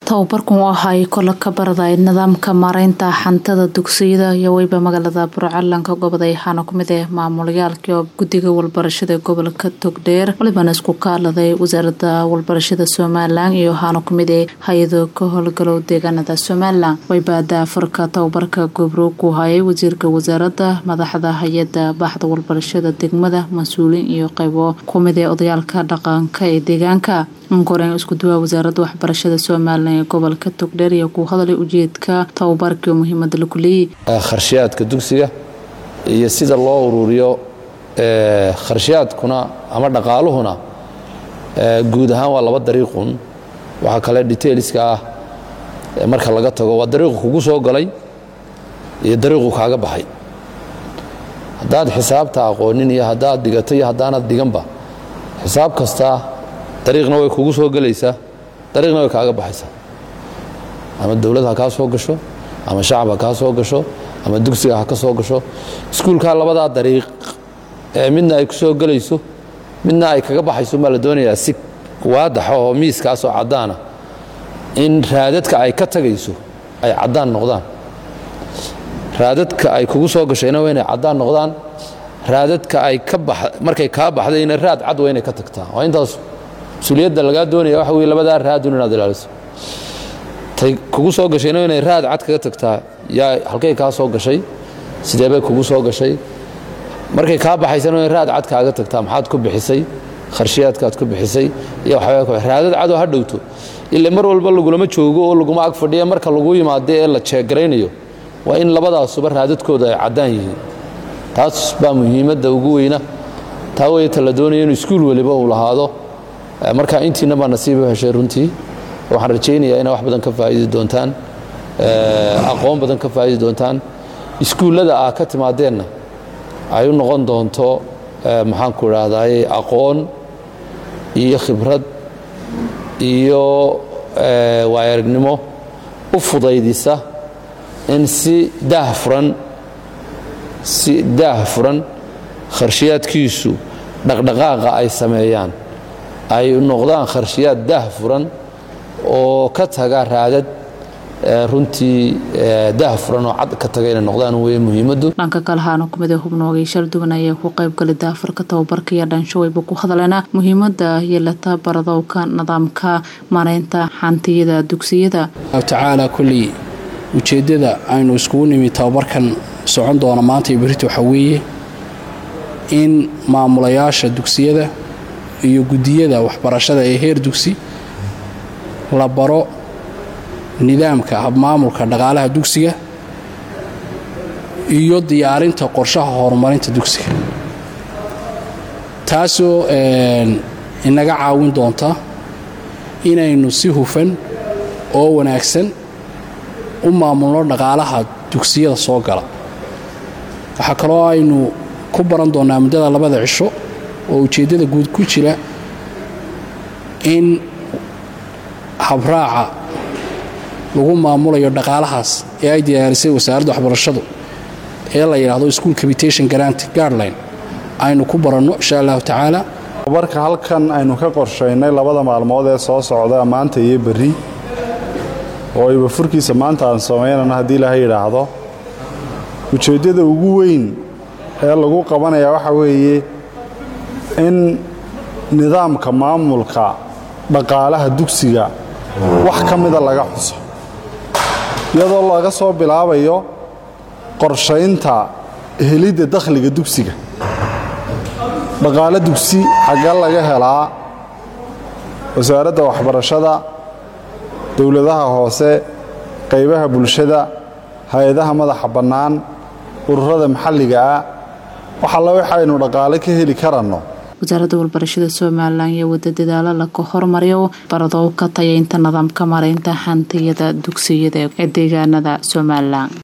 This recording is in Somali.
tababarkan waxay kala ka baraday nidaamka maareynta xantada dugsiyada iyo wayba magaalada Burcalanka gobolada waxaana kumid ah maamulayaalka guddiga walbarashada gobolka Togdheer walibana isku kaaladay wasaaradda walbarashada Soomaaliland iyo waxaana kumid ah hay'ado ka howlgalo deegaanada Soomaaliland wayba daafurka tababarka gobro ku hayay wasiirka wasaaradda madaxda hay'adda baxda walbarashada degmada mas'uuliin iyo qaybo kumid ah odayaalka dhaqanka ee deegaanka Ankoreen isku duwa wasaaradda waxbarashada Soomaaliland gobolka Togdheer iyo ku hadalay ujeedka tababarka muhiimada la kuliyay kharshaadka dugsiga iyo sida loo ururiyo kharshaadkuna ama dhaqaaluhuna guud ahaan waa laba dariiqun waxa kale detailska marka laga tago waa dariiq kugu soo galay iyo dariiq kaaga baxay hadaad xisaabta aqoonin iyo hadaad dhigatay iyo hadaanad dhiganba xisaab kasta dariiqna way kugu soo galaysaa dariiqna way kaaga baxaysaa ama dawladda ka soo gasho ama shacabka ka soo gasho ama dugsiga ka soo gasho iskuulka labada dariiq midna ay ku soo galayso midna ay kaga baxayso ma la doonayaa si waadax oo miiskaas oo cadaana in raadadka ay ka tagayso ay cadaan noqdaan raadadka ay kugu soo gashayna waa inay cadaan noqdaan raadadka ay ka markay ka baxdayna raad cad waa inay ka tagtaa waa intaas suliyada laga doonaya waxa weey labada raadun inaad ilaaliso tay kugu soo gashayna inay raad cad kaga tagtaa yaa halkay ka soo gashay sideebay kugu soo gashay markay ka baxaysana inay raad cad kaaga tagtaa maxaad ku bixisay kharshiyaadkaad ku bixisay iyo waxa raadad cad oo ha dhowto ilaa mar walba lagu lama joogo oo lagu ma ag fadhiyo marka lagu yimaado ee la jeegareynayo waa in labadaas suba raadadkooda ay cadaan yihiin taas baa muhiimada ugu weyna taa way la doonayo in iskuul waliba uu lahaado marka intiina ma nasiib u heshay runtii waxaan rajaynayaa in wax badan ka faa'iido doontaan aqoon badan ka faa'iido doontaan iskuulada ka timaadeenna ay u noqon doonto maxaan ku raadayay aqoon iyo khibrad iyo waayarnimo u fudaydisa in si daahfuran kharshiyaadkiisu dhaqdhaqaaqa ay sameeyaan ay noqdaan kharshiyaad daahfuran oo ka taga raadad runtii daahfuran oo cad ka tagay inay noqdaan way muhiimadu dhanka kale haana kumid ah xubnoogay shir duwan ayaa ku qayb galay daafurka tababarka iyo dhanshowyba ku hadalana muhiimada yeelata baradowka nidaamka maareynta xantiyada dugsiyada tacaala kulli ujeedada aynu isku nimi tababarkan socon doona maanta iyo berito waxa weeye in maamulayaasha dugsiyada iyo gudiyada waxbarashada ee heer dugsi la baro nidaamka habmaamulka dhaqaalaha dugsiga iyo diyaarinta qorshaha horumarinta dugsiga taasoo inaga caawin doonta inaynu si hufan oo wanaagsan u maamulno dhaqaalaha dugsiyada soo gala waxa kaloo aynu ku baran doonaa muddada labada cisho oo ujeedada guud ku jira in habraaca lagu maamulayo dhaqaalahaas ee ay diyaarisay wasaaradda waxbarashadu ee la yiraahdo school capitation grant guideline aynu ku baranno insha Allah tacaala tababarka halkan aynu ka qorsheynay labada maalmood ee soo socda maanta iyo berri oo ay furkiisa maanta aan sameynana hadii la yiraahdo ujeedada ugu weyn ee lagu qabanaya waxa weeye in nidaamka maamulka dhaqaalaha dugsiga wax kamida laga xuso iyadoo laga soo bilaabayo qorsheynta helida dakhliga dugsiga dhaqaale dugsi xagga laga helaa wasaaradda waxbarashada dawladaha hoose qaybaha bulshada hay'adaha madaxa bannaan ururada maxalliga waxa la waxaynu dhaqaale ka heli karano wasaaradda walbarashada Soomaaliland iyo wada dadaalo la ka hormariyo baradowka tayeynta nidaamka maareynta xantiyada dugsiyada ee deegaanada Soomaaliland